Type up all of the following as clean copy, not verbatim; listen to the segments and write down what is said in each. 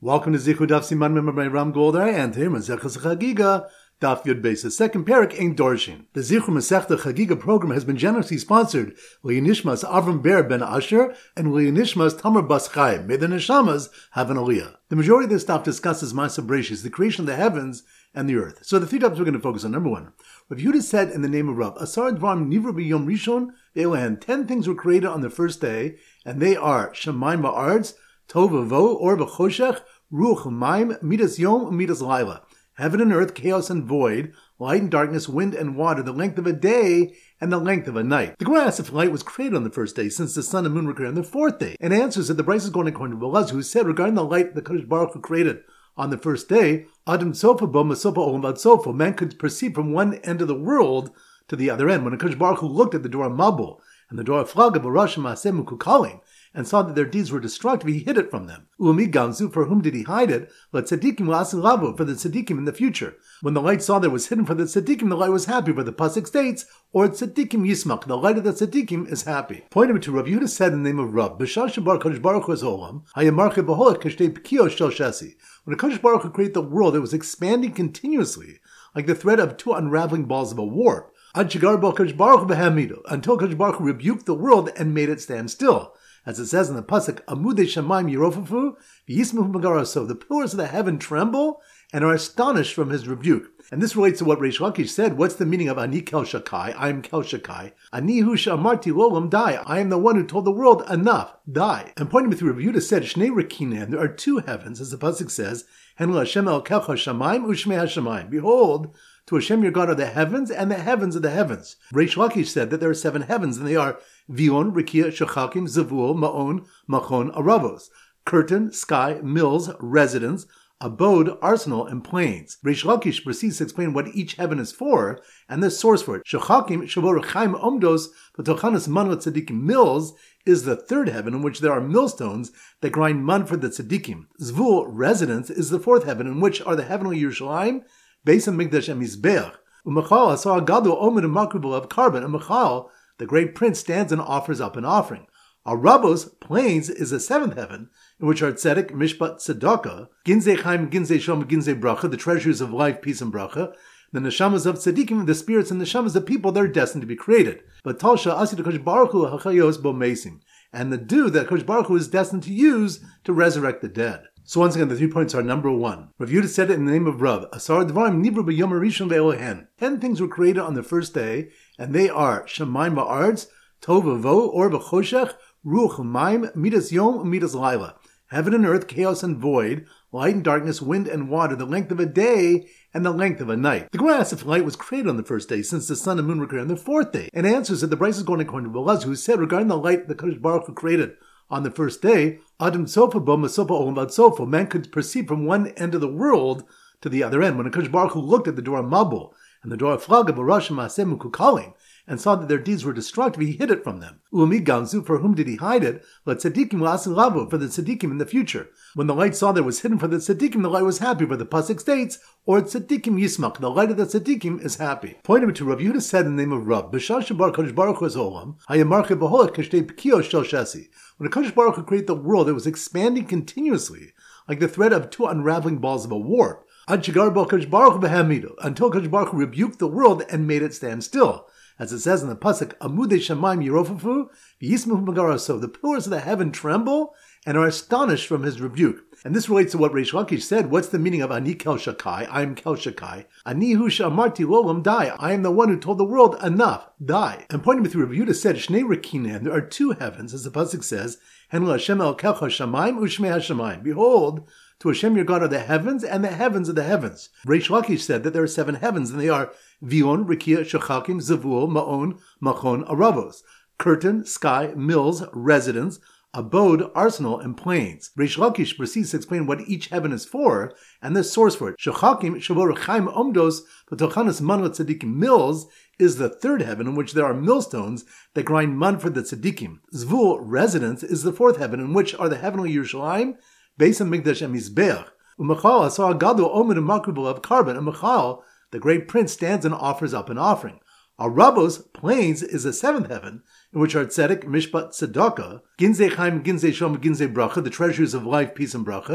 Welcome to Zichud Daf Siman Member by Ram Goldar and here Masechtas Chagiga Daf Yud Beis. The second parak ain't Dorshin. The Zichud Masechta Chagiga program has been generously sponsored L'Yinishmas Avram Ber ben Asher and L'Yinishmas Tamar Bas Chaim. May the neshamas have an aliyah. The majority of this stuff discusses Ma'aseh Bereshis, the creation of the heavens and the earth. So the three topics we're going to focus on. Number one, Rav Yehuda said in the name of Rav, Asar Dvarim Nivra B'Yom Rishon Ve'Elohen. 10 things were created on the first day, and they are Shamayim Ba'arz, Tov V'Vo, Or V'Choshech, Ruach Maim, Midas Yom, Midas Laila. Heaven and earth, chaos and void, light and darkness, wind and water, the length of a day and the length of a night. The Gemara asks if light was created on the first day, since the sun and moon were created on the fourth day, and answers that the Bryce is going according to Belaz, who said regarding the light the Kadosh Baruch Hu created on the first day, Adam Sofa Bo Masofa Olam Bad Sofa, man could perceive from one end of the world to the other end. When the Kadosh Baruch Hu looked at the door of Mabul and the door of Flag of Arash Maaseh Mukukalim, and saw that their deeds were destructive, he hid it from them. Umi Gamzu, for whom did he hide it? Let Tzadikim La'asilavu, for the Tzadikim in the future. When the light saw that it was hidden for the Tzadikim, the light was happy, for the Pasuk states, or Tzadikim Yismak, the light of the Tzadikim is happy. Point number two, Rav Yehuda said in the name of Rav, B'shah Shabar Kadosh Baruch Hu Olam, Hayamarche B'holet Kashtei P'kio Shel Shesi. When the Kadosh Baruch Hu created the world, it was expanding continuously, like the thread of two unraveling balls of a warp. Ad Shigar Bo Kadosh Baruch Hu B'hamido, until Kadosh Baruch Hu rebuked the world and made it stand still. As it says in the pasuk, Amudei Shamayim Yerofafu, V'yismuhu Magaraso, the pillars of the heaven tremble and are astonished from his rebuke. And this relates to what Reish Lakish said. What's the meaning of Ani Kel Shakai? I am Kel Shakai. Ani Hu Sha'amarti Lolam Die. I am the one who told the world, enough, die. And pointing me through, Rav Yehuda said, Shnei Rekinan, there are two heavens, as the pasuk says, Hen Hashem El Kelcha Shamayim Ushmei HaShamayim. Behold, to Hashem your God are the heavens and the heavens of the heavens. Reish Lakish said that there are 7 heavens, and they are Vion, Rikia, Shechakim, Zavul, Ma'on, Machon, Aravos. Curtain, sky, mills, residence, abode, arsenal, and plains. Reish Lakish proceeds to explain what each heaven is for, and the source for it. Shechakim, Shavor Chaim Omdos, V'tochanas Man Tzadikim. Mills is the third heaven, in which there are millstones that grind mud for the Tzadikim. Zvul, residence, is the fourth heaven, in which are the heavenly Yerushalayim, Beis HaMikdash and Mizbeach. Umachal saw a Gadol Omer and Makubal of carbon. And Machal, the great prince, stands and offers up an offering. Arabos, plains, is the 7th heaven, in which are Tzedek, Mishpat, Tzedakah, Ginzei Chaim, Ginzei Shom, Ginzei Bracha, the treasures of life, peace, and bracha, the neshamas of tzaddikim, the spirits and neshamas of people that are destined to be created. But Talsha Asid Kadosh Baruch Hu Hachayos Bo Mesim, and the dew that Kadosh Baruch Hu is destined to use to resurrect the dead. So once again, the 3 points are: number one, Rav Yehuda said it in the name of Rav, Asar Dvarim Nivra B'Yom Rishon Ve'Elohen. 10 things were created on the first day, and they are Shamayim Ba'arz, Tov V'Vo, Or V'Choshech, Ruach Maim, Midas Yom, Midas Laila. Heaven and earth, chaos and void, light and darkness, wind and water, the length of a day and the length of a night. The Gemara asks if light was created on the first day, since the sun and moon were created on the fourth day, and answers that the Bryce is going according to Belaz, who said regarding the light the Kadosh Baruch Hu created on the first day, Adam Sofa Bo Masofa Olam Bad Sofa, man could perceive from one end of the world to the other end. When the Kadosh Baruch Hu looked at the door of Mabul and the door of Flag of Arash Maaseh Mukukalim, and saw that their deeds were destructive, he hid it from them. Umi Gamzu, for whom did he hide it? Let Tzadikim La'asilavu, for the Tzadikim in the future. When the light saw that it was hidden for the Tzadikim, the light was happy, for the pasuk states, or Tzadikim Yismak, the light of the Tzadikim is happy. Point number two, Rav Yehuda said in the name of Rav, B'shah Shabar Kadosh Baruch Hu Olam, Hayamarche B'holet Kashtei P'kio Shel Shesi. When the Kadosh Baruch Hu created the world, it was expanding continuously, like the thread of two unraveling balls of a warp. Ad Shigar Bo Kadosh Baruch Hu B'hamido, until Kadosh Baruch Hu rebuked the world and made it stand still. As it says in the pasuk, Amudei Shamayim Yerofafu, V'yismuhu Magaraso, the pillars of the heaven tremble and are astonished from his rebuke. And this relates to what Reish Lakish said. What's the meaning of Ani Kel Shakai? I am Kel Shakai. Ani Hu Sha'amarti Lolam Die. I am the one who told the world, enough, die. And pointing me through, Rav Yehuda said, Shnei Rekinan, there are 2 heavens, as the pasuk says, Hen Hashem El Kelcha Shamayim Ushmei HaShamayim. Behold, to Hashem your God are the heavens and the heavens of the heavens. Reish Lakish said that there are 7 heavens, and they are Vion, Rikia, Shechakim, Zavul, Ma'on, Machon, Aravos. Curtain, sky, mills, residence, abode, arsenal, and plains. Reish Lakish proceeds to explain what each heaven is for, and the source for it. Shechakim, Shavor Chaim Omdos, V'tochanas Man Tzadikim. Mills is the third heaven, in which there are millstones that grind mud for the Tzadikim. Zvul, residence, is the fourth heaven, in which are the heavenly Yerushalayim, Beis HaMikdash and Mizbeach. Umachal saw a Gadol Omer and Makubal of carbon. And Machal, the great prince, stands and offers up an offering. Arabos, plains, is the 7th heaven, in which are Tzedek, Mishpat, Tzedakah, Ginzei Chaim, Ginzei Shom, Ginzei Bracha, the treasures of life, peace, and bracha,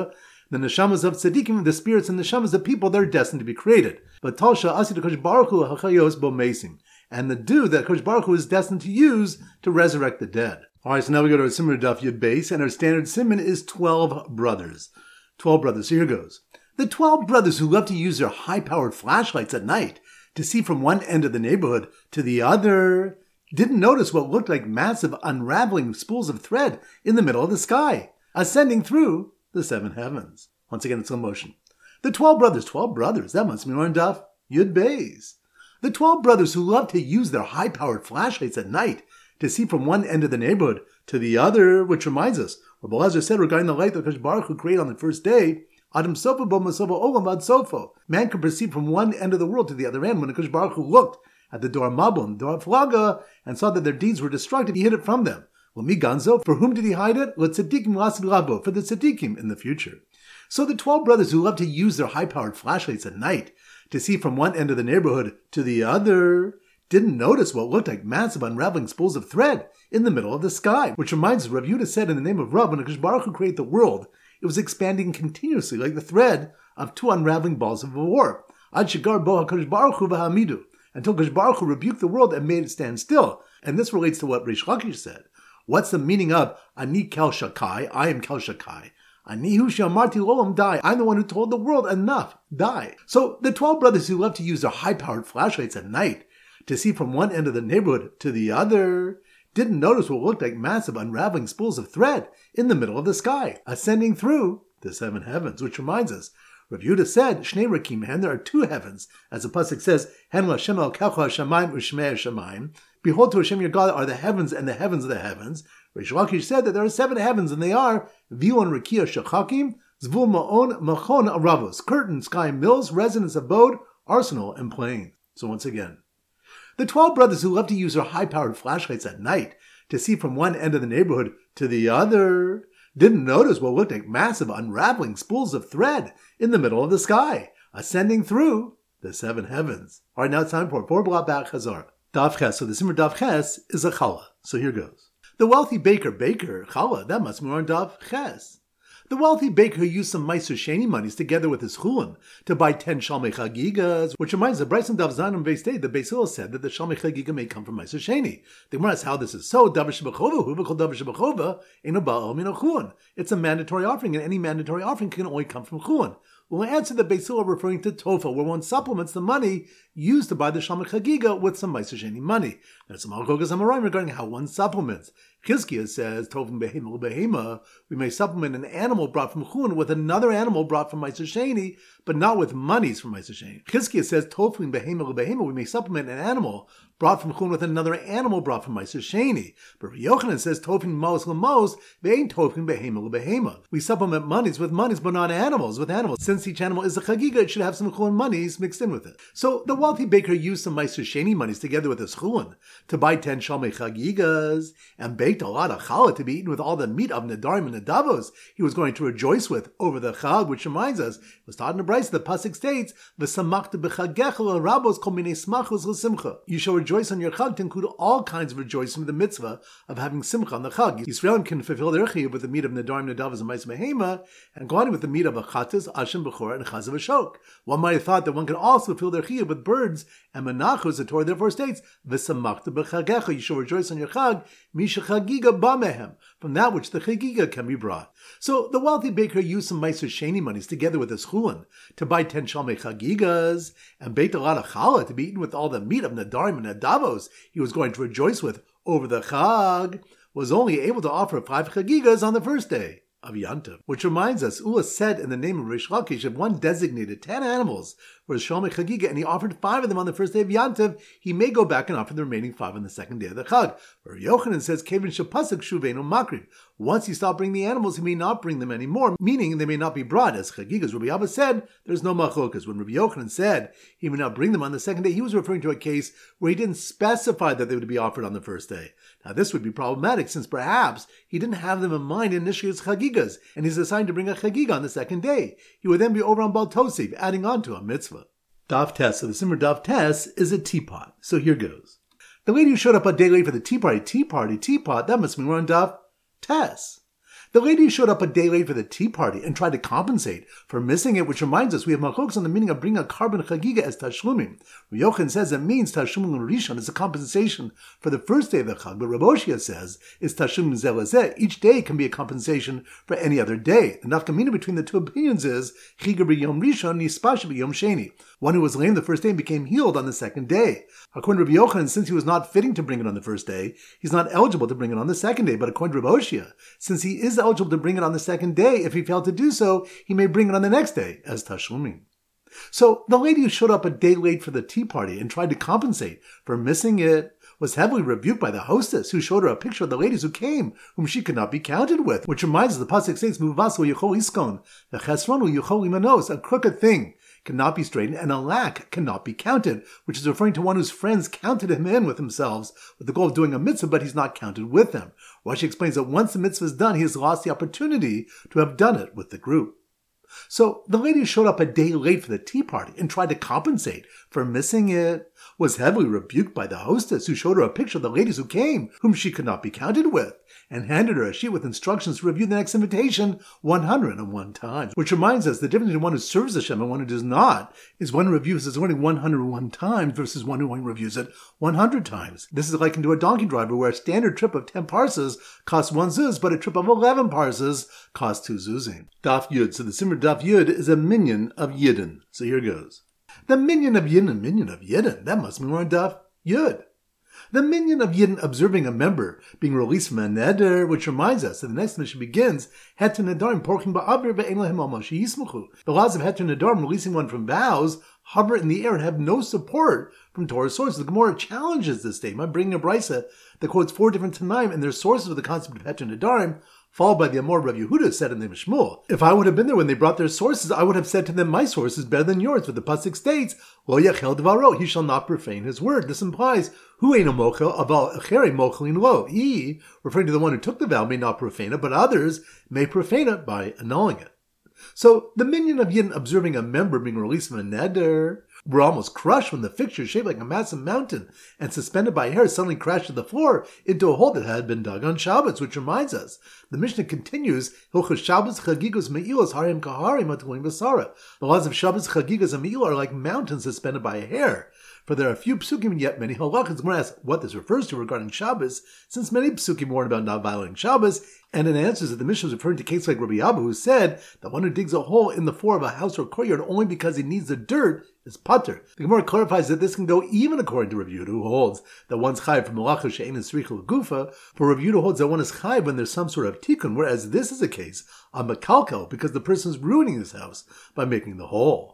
The neshamas of tzaddikim, the spirits and neshamas of people, they're destined to be created. But talsha asid Kosh Baruch Hu hachayos bo mesim, and the dew that Kosh Baruch Hu is destined to use to resurrect the dead. All right, so now we go to our Simmer Daf Yud Beis, and our standard simon is 12 brothers. 12 brothers. So here goes. The 12 brothers who love to use their high-powered flashlights at night to see from one end of the neighborhood to the other didn't notice what looked like massive unraveling spools of thread in the middle of the sky, ascending through the 7 heavens. Once again, it's slow motion. The 12 brothers, that must be on Daf Yud Beis. The 12 brothers who love to use their high-powered flashlights at night to see from one end of the neighborhood to the other, which reminds us, what Belazar said regarding the light that Kosh Baruch Hu created on the first day, Adam Sofa Bo Masofa Olam Ad Sofa. Man could perceive from one end of the world to the other end. When Kosh Baruch Hu looked at the Dor Mabul, Dor Flaga, and saw that their deeds were destructive, he hid it from them. Well, Mi Ganzo, for whom did he hide it? Let Tzaddikim Lasid Labo, for the Tzaddikim in the future. So the 12 brothers who love to use their high-powered flashlights at night to see from one end of the neighborhood to the other didn't notice what looked like massive unraveling spools of thread in the middle of the sky, which reminds us, Rav Yehuda said in the name of Rav, when Kosh Baruch Hu created the world, it was expanding continuously like the thread of 2 unraveling balls of a warp. Ad Shigar Bo HaKadosh Baruch Hu V'Hamidu, until Kosh Baruch Hu rebuked the world and made it stand still. And this relates to what Rish Lakish said. What's the meaning of Ani Kel Shakai, I am Kel Shakai? Ani Hu She'amarti Lo'am Die, I'm the one who told the world enough, die. So the 12 brothers who love to use their high-powered flashlights at night to see from one end of the neighborhood to the other didn't notice what looked like massive unraveling spools of thread in the middle of the sky, ascending through the 7 heavens, which reminds us, Rav Yehuda said, Shnei Rakim Hen, there are 2 heavens, as the pasuk says, Hen L'Hashem El Kecha Shamayim U'Shmei Shamayim. Behold, to Hashem your God are the heavens and the heavens of the heavens. Rish Lakish said that there are 7 heavens, and they are Vion Rekia Shachakim, Zvul Ma'on Machon Aravos, curtain, sky, mills, residence, abode, arsenal, and plain. So once again, the 12 brothers who love to use their high-powered flashlights at night to see from one end of the neighborhood to the other didn't notice what looked like massive unraveling spools of thread in the middle of the sky, ascending through the 7 heavens. All right, now it's time for 4 block back Chazar. Daf Ches. So the Simmer Daf Ches is a challah. So here goes. The wealthy baker, challah, that must be on Daf Ches. The wealthy baker who used some Meiser Sheni monies together with his chulin to buy 10 Shalmei Chagigas, which reminds the Bryson Dav Zanim Beis Day, the Beis Hillel said that the Shalmei Chagiga may come from Meiser Sheni. The Gemara asks how this is so. Davar Shebachova, hu v'kol Davar Shebachova, eino ba'al min chulin. It's a mandatory offering, and any mandatory offering can only come from chulin. We'll answer the Beis Hillel referring to Tofa, where one supplements the money used to buy the Shalmei Chagiga with some Meiser Sheni money. There's some Al-Gogas Amoraim regarding how one supplements. Chizkiah says, Tovim behema l'behema, we may supplement an animal brought from Chun with another animal brought from Meiser Sheni, but not with monies from Meiser Sheni. Chizkiah says, Tovim behema l'behema, we may supplement an animal brought from Chun with another animal brought from Meiser Sheni. But Yochanan says, Tovim mos l'mos, ve'ein Tovim behema l'behema. We supplement monies with monies, but not animals with animals. Since each animal is a chagiga, it should have some Chun monies mixed in with it. So the wealthy baker used some Meiser Sheni monies together with his Chun to buy 10 Shalmei Chagigas and baked a lot of challah to be eaten with all the meat of Nadarim and Nadavos he was going to rejoice with over the Chag, which reminds us, it was taught in the Brisa, the pasuk states, "V'samachta b'chagecha l'rabos kol minei smachos l'simcha." You shall rejoice on your Chag to include all kinds of rejoicing with the mitzvah of having simcha on the Chag. Yisraelim can fulfill their chiyuv with the meat of Nadarim, Nadavos, and Ma'aseh Behema, and go on with the meat of Achatas, Ashim, Bechor, and Chazav Ashok. One might have thought that one could also fulfill their chiyuv with birds and menachos. The Torah therefore states, "V'samachta b'chagecha." You shall rejoice on your Chag, misha chagiga bamehem, from that which the chagiga can be brought. So the wealthy baker used some Meiser Sheni monies together with his chulin to buy 10 Shalmei Chagigas and baked a lot of challah to be eaten with all the meat of Nadarim and Nadavos he was going to rejoice with over the Chag, was only able to offer 5 Chagigas on the first day of Yantiv. Which reminds us, Ula said in the name of Rish Lakish, if one designated 10 animals for his Shalmei Chagiga and he offered 5 of them on the first day of Yantiv, he may go back and offer the remaining 5 on the second day of the Chag. Where Yochanan says, Kevin Shapasuk Shuveinu Makriv. Once you stop bringing the animals, he may not bring them anymore, meaning they may not be brought. As Chagigas, Rabbi Abba said, there's no machlokas. When Rabbi Yochanan said he may not bring them on the second day, he was referring to a case where he didn't specify that they would be offered on the first day. Now this would be problematic since perhaps he didn't have them in mind initially as Chagigas, and he's assigned to bring a Chagiga on the second day. He would then be over on Baal Tosif, adding on to a mitzvah. Daf Tes. So the Simmer Daf Tes is a teapot. So here goes. The lady who showed up a day late for the teapot, that must mean we're on Daf Tes. The lady showed up a day late for the tea party and tried to compensate for missing it, which reminds us we have machlokas on the meaning of bringing a carbon chagiga as tashlumim. Rabbi Yochanan says it means tashlumim rishon is a compensation for the first day of the chag, but Rabbi Oshia says it's tashlumim zelazeh. Each day can be a compensation for any other day. The nafkamina between the two opinions is chiga b'yom rishon nispash b'yom sheni. One who was lame the first day became healed on the second day. According to Rabbi Yochanan, since he was not fitting to bring it on the first day, he's not eligible to bring it on the second day. But according to Rabbi Oshia, since he is eligible to bring it on the second day, if he failed to do so, he may bring it on the next day as tashlumim. So the lady who showed up a day late for the tea party and tried to compensate for missing it was heavily rebuked by the hostess, who showed her a picture of the ladies who came, whom she could not be counted with, which reminds us the pasuk states, "Muvasu yichol iskon, v'chesronu yichol imanos," a crooked thing cannot be straightened, and a lack cannot be counted, which is referring to one whose friends counted him in with themselves with the goal of doing a mitzvah, but he's not counted with them. Rashi explains that once the mitzvah is done, he has lost the opportunity to have done it with the group. So the lady who showed up a day late for the tea party and tried to compensate for missing it was heavily rebuked by the hostess, who showed her a picture of the ladies who came, whom she could not be counted with, and handed her a sheet with instructions to review the next invitation 101 times. Which reminds us the difference between one who serves Hashem and one who does not is one who reviews his learning 101 times versus one who only reviews it 100 times. This is likened to a donkey driver, where a standard trip of 10 parses costs 1 zuz, but a trip of 11 parses costs 2 zuzim. Daf Yud. So the Simmer Daf Yud is a minion of Yidden. So here goes. The minion of Yidden, that must be more on Daf Yud. The minion of Yidden observing a member being released from a neder, which reminds us that the next mission begins, Heter Nedarim porchim ba'avir ve'en lahem al mashi yismuchu. The laws of Heter Nedarim, releasing one from vows, hover in the air and have no support from Torah sources. The Gemara challenges this statement, bringing a brisa that quotes 4 different Tanaim and their sources of the concept of Heter Nedarim, followed by the Amor Rav Yehuda said in the Shmuel. If I would have been there when they brought their sources, I would have said to them, my source is better than yours. But the pasuk states, Lo yachel devaro, he shall not profane his word. This implies, Hu eino mochel, aval echere mochelin lo. He, referring to the one who took the vow, may not profane it, but others may profane it by annulling it. So the minion of Yidden observing a member being released from a neder were almost crushed when the fixture, shaped like a massive mountain and suspended by hair, suddenly crashed to the floor into a hole that had been dug on Shabbos, which reminds us. The Mishnah continues, Hilchos Shabbos Chagigos Me'ilos Harim Kaharim Atulim Basara. The laws of Shabbos Chagigos and Me'ilah are like mountains suspended by a hair. For there are a few psukim and yet many halachas. We're asked what this refers to regarding Shabbos, since many psukim warn about not violating Shabbos, and it answers that the Mishnah is referring to cases like Rabbi Abba, who said that one who digs a hole in the floor of a house or courtyard only because he needs the dirt is patur. The Gemara clarifies that this can go even according to Rav Yehuda, who holds that one's chayiv from malacha she'ein esrichel gufa, for Rav Yehuda holds that one is chayiv when there's some sort of tikkun, whereas this is a case on makalkel, because the person is ruining his house by making the hole.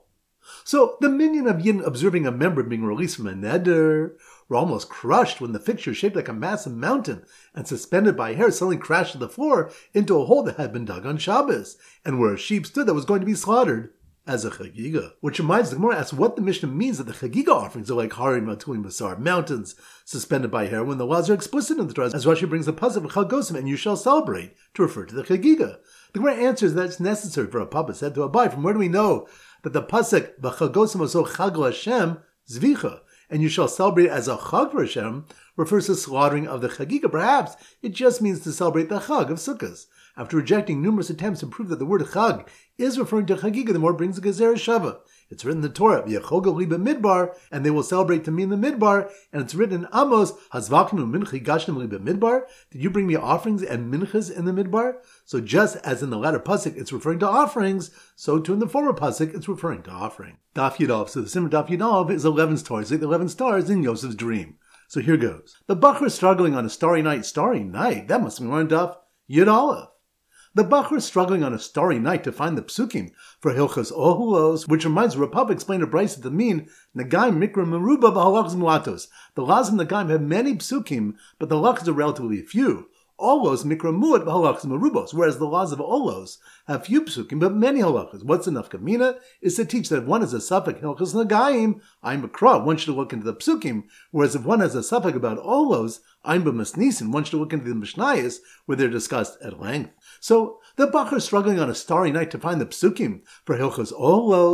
So the minion of Yidden observing a member being released from a neder were almost crushed when the fixture, shaped like a massive mountain and suspended by hair, suddenly crashed to the floor into a hole that had been dug on Shabbos, and where a sheep stood that was going to be slaughtered as a chagiga. Which reminds the Gemara asks what the Mishnah means that the chagiga offerings are like harim atulim basar, mountains suspended by hair, when the laws are explicit in the Torah, as Rashi brings the pasuk of Chagosim, and you shall celebrate, to refer to the chagiga. The Gemara answers that it's necessary for a papa said to abide. From where do we know that the pasuk b'chagosim oso chag l'Hashem zvicha, and you shall celebrate as a chag for Hashem, refers to slaughtering of the chagiga? Perhaps it just means to celebrate the chag of Sukkot. After rejecting numerous attempts to prove that the word chag is referring to chagiga, the more brings the Gezer Shava. It's written in the Torah, V'yachogel li b'midbar, and they will celebrate to me in the midbar, and it's written in Amos, Hazvaknu minchi gashtem li b'midbar, did you bring me offerings and minchas in the midbar? So just as in the latter pasuk it's referring to offerings, so too in the former pasuk it's referring to offering. Daf Yudov. So the Simmer Daf Yudov is 11 stars, like the 11 stars in Yosef's dream. So here goes. The Bachar struggling on a starry night, that must be one Daf Yud Aleph. The Bachar struggling on a starry night to find the psukim for Hilchos Ohulos, which reminds the Republic explained a brisa to mean Nagaim Mikra Meruba v'Halachos Muatos. The laws of Nagaim have many psukim, but the halachas are relatively few. Olos Mikra Muat v'Halachos Merubos, whereas the laws of Olos have few psukim but many halachas. What's enough kamina is to teach that if one has a suffix Hilchos Nagaim, I'm Makra, one should look into the psukim, whereas if one has a suffix about Olos, I'm B'Masnisin, one should look into the Mishnayos, where they're discussed at length. So, the Bachar struggling on a starry night to find the psukim for Hilchos Olos,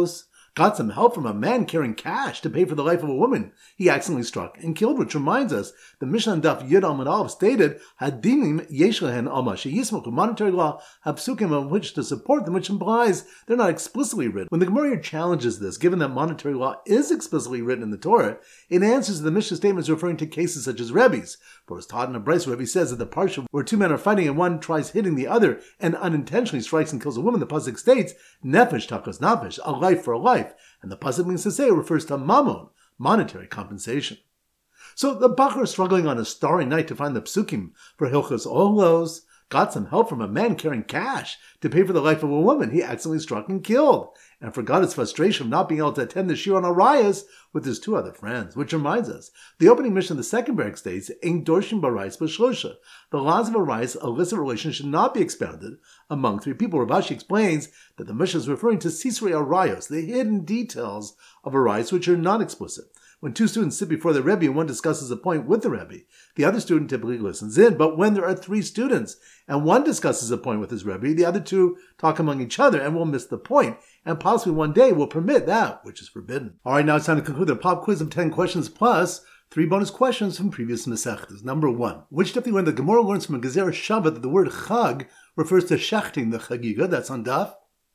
got some help from a man carrying cash to pay for the life of a woman he accidentally struck and killed, which reminds us, the Mishnah on Daf Yud Amud Aleph stated, Hadinim yesh lehen alma sheyismuchu, monetary law have psukim on which to support them, which implies they're not explicitly written. When the Gemara challenges this, given that monetary law is explicitly written in the Torah, it answers the Mishnah statements referring to cases such as Rebbe's. For as taught in a brayso, Rebbe says that the parsha where two men are fighting and one tries hitting the other and unintentionally strikes and kills a woman, the pasuk states, nefesh takas nefesh, a life for a life. And the pasuk means to say it refers to mammon, monetary compensation. So the Bachar is struggling on a starry night to find the psukim for Hilchos Olos, got some help from a man carrying cash to pay for the life of a woman he accidentally struck and killed, and forgot his frustration of not being able to attend the shir on Arayos with his two other friends. Which reminds us, the opening mission of the second parak states, Ein dorshim barais b'shlosha. The laws of Arayos, illicit relations, should not be expounded among three people. Rav Ashi explains that the mission is referring to Sisrei Arayos, the hidden details of Arayos which are not explicit. When two students sit before the Rebbe and one discusses a point with the Rebbe, the other student typically listens in. But when there are three students and one discusses a point with his Rebbe, the other two talk among each other and will miss the point, and possibly one day will permit that which is forbidden. All right, now it's time to conclude the pop quiz of 10 questions plus 3 bonus questions from previous Masechtas. Number 1. Which stuff when the Gemara learns from a Gezerah Shabbat that the word Chag refers to shechting the Chagiga? That's on Daf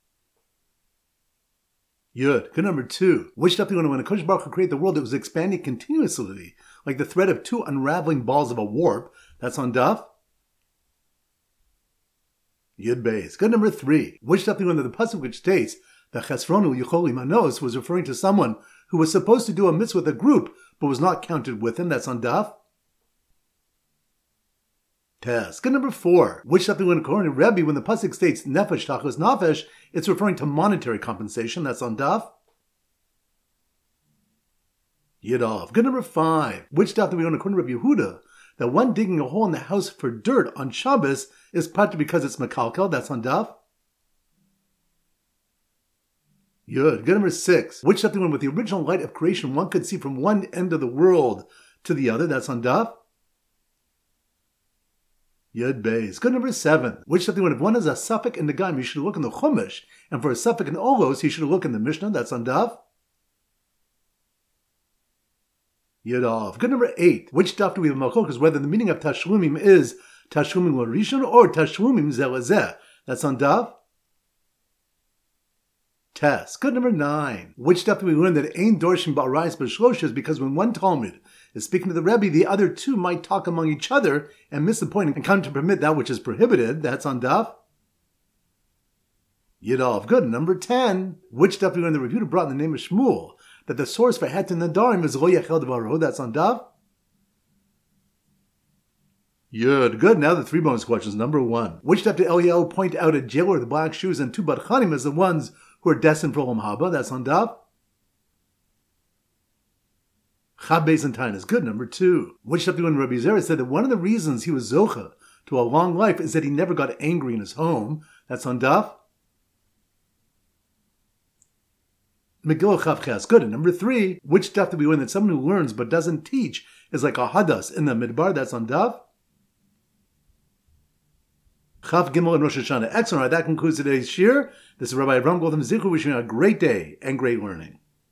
Yud. Good. Number 2. Which stuff when a Kodesh Baruch Hu created the world, it was expanding continuously, like the thread of two unraveling balls of a warp? That's on Daf Yud Beis. Good. Number 3. Which stuff when the pasuk which states the Chesronu Yicholi Manos was referring to someone who was supposed to do a mitzvah with a group but was not counted with him? That's on Daf Tes. Good. Number 4. Which stuff when according to Rebbe, when the pasuk states Nefesh Tachos Nafesh, it's referring to monetary compensation? That's on Daf Yidov. Good. Number 5. Which stuff that we learn according to Rebbe Yehuda that one digging a hole in the house for dirt on Shabbos is partly because it's Mekalkel? That's on Daf Yud. Good. Number 6. Which stuff that when with the original light of creation one could see from one end of the world to the other? That's on Daf Yud Beis. Good. Number 7. Which stuff that when if one has a suffix in the Gaim, you should look in the Chumash, and for a suffix in Olos, you should look in the Mishnah? That's on Daf Yudov. Good. Number 8. Which stuff do we have Malchok whether the meaning of Tashlumim is Tashlumim L'Rishon or Tashlumim Zelazeh? That's on Daf Tes. Good. Number 9. Which stuff do we learn that Ein Dorshim Ba'arayos B'Shlosha is because when one Talmud is speaking to the Rebbe, the other two might talk among each other and miss the point and come to permit that which is prohibited? That's on Daf Yidov. Good. Number 10. Which stuff do we learn the Review brought in the name of Shmuel that the source for Het Nadarim is Lo Yachel Devaro? That's on Daf Yud. Good. Now the 3 bonus questions. Number 1. Which stuff did Eliyahu point out a jailer with the black shoes and 2 Badchanim as the ones who are destined for Olam Haba? That's on Daf Chab Beis and Tainas. Good. Number 2. Which stuff when Rabbi Zera said that one of the reasons he was Zocha to a long life is that he never got angry in his home? That's on Daf Megillah Chav Ches. Good. And number 3. Which stuff do we learn that someone who learns but doesn't teach is like a hadas in the midbar? That's on Daf Chav Gimel and Rosh Hashanah. Excellent. All right, that concludes today's shir. This is Rabbi Avram Goldham Zichu wishing you a great day and great learning.